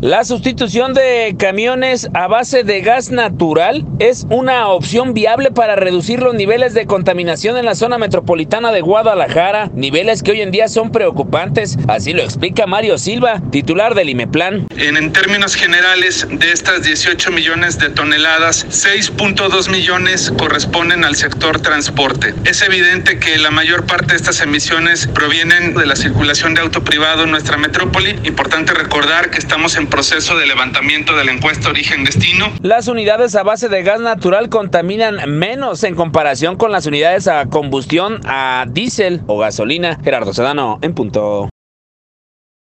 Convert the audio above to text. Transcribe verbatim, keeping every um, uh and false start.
La sustitución de camiones a base de gas natural es una opción viable para reducir los niveles de contaminación en la zona metropolitana de Guadalajara, niveles que hoy en día son preocupantes, así lo explica Mario Silva, titular del IMEPLAN. En, en términos generales, de estas dieciocho millones de toneladas, seis punto dos millones corresponden al sector transporte. Es evidente que la mayor parte de estas emisiones provienen de la circulación de auto privado en nuestra metrópoli. Importante recordar que estamos en proceso de levantamiento de la encuesta origen-destino. Las unidades a base de gas natural contaminan menos en comparación con las unidades a combustión a diésel o gasolina. Gerardo Sedano, en punto.